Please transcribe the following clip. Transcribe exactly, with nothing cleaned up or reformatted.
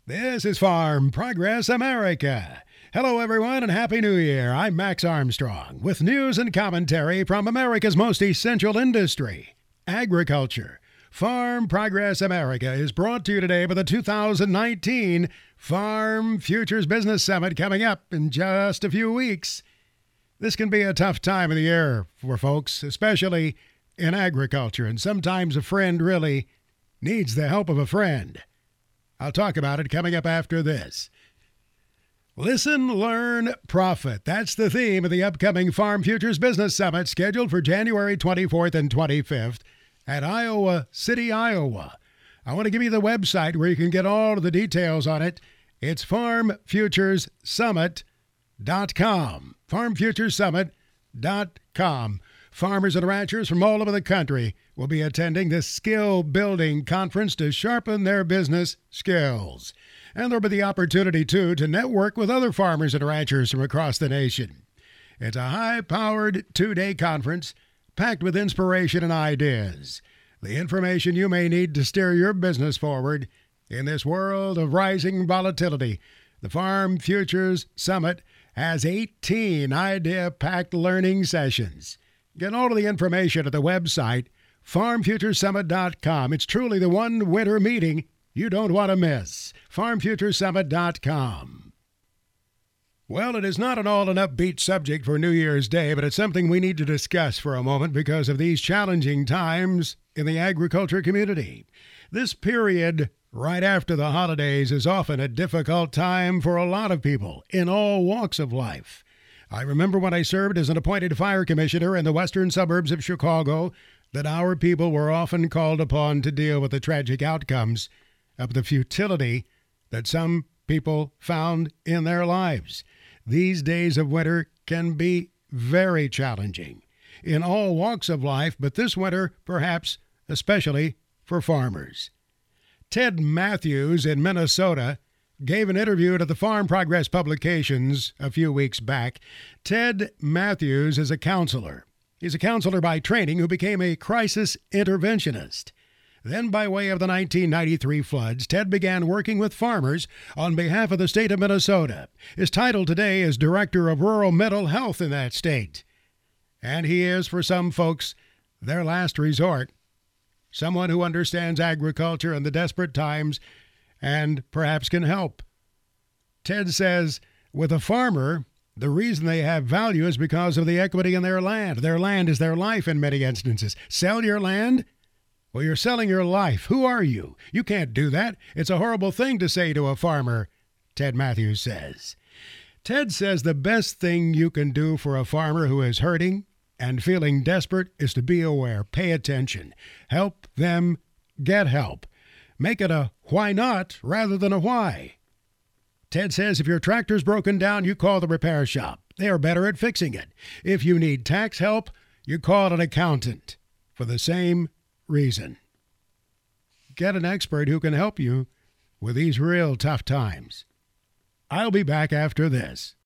This is Farm Progress America. Hello, everyone, and Happy New Year. I'm Max Armstrong with news and commentary from America's most essential industry, agriculture. Farm Progress America is brought to you today by the two thousand nineteen Farm Futures Business Summit coming up in just a few weeks. This can be a tough time of the year for folks, especially in agriculture, and sometimes a friend really needs the help of a friend. I'll talk about it coming up after this. Listen, learn, profit. That's the theme of the upcoming Farm Futures Business Summit scheduled for January twenty-fourth and twenty-fifth at Iowa City, Iowa. I want to give you the website where you can get all of the details on it. It's farm futures summit dot com. farm futures summit dot com. Farmers and ranchers from all over the country will be attending this skill-building conference to sharpen their business skills. And there'll be the opportunity, too, to network with other farmers and ranchers from across the nation. It's a high-powered two-day conference packed with inspiration and ideas. The information you may need to steer your business forward in this world of rising volatility. The Farm Futures Summit has eighteen idea-packed learning sessions. Get all of the information at the website, farm futures summit dot com. It's truly the one winter meeting you don't want to miss. farm futures summit dot com. Well, it is not an all and upbeat subject for New Year's Day, but it's something we need to discuss for a moment because of these challenging times in the agriculture community. This period right after the holidays is often a difficult time for a lot of people in all walks of life. I remember when I served as an appointed fire commissioner in the western suburbs of Chicago that our people were often called upon to deal with the tragic outcomes of the futility that some people found in their lives. These days of winter can be very challenging in all walks of life, but this winter perhaps especially for farmers. Ted Matthews in Minnesota gave an interview to the Farm Progress Publications a few weeks back. Ted Matthews is a counselor. He's a counselor by training who became a crisis interventionist. Then, by way of the nineteen ninety-three floods, Ted began working with farmers on behalf of the state of Minnesota. His title today is Director of Rural Mental Health in that state. And he is, for some folks, their last resort. Someone who understands agriculture and the desperate times and perhaps can help. Ted says, with a farmer, the reason they have value is because of the equity in their land. Their land is their life in many instances. Sell your land? Well, you're selling your life. Who are you? You can't do that. It's a horrible thing to say to a farmer, Ted Matthews says. Ted says the best thing you can do for a farmer who is hurting and feeling desperate is to be aware, pay attention, help them get help. Make it a why not rather than a why. Ted says if your tractor's broken down, you call the repair shop. They are better at fixing it. If you need tax help, you call an accountant for the same reason. Get an expert who can help you with these real tough times. I'll be back after this.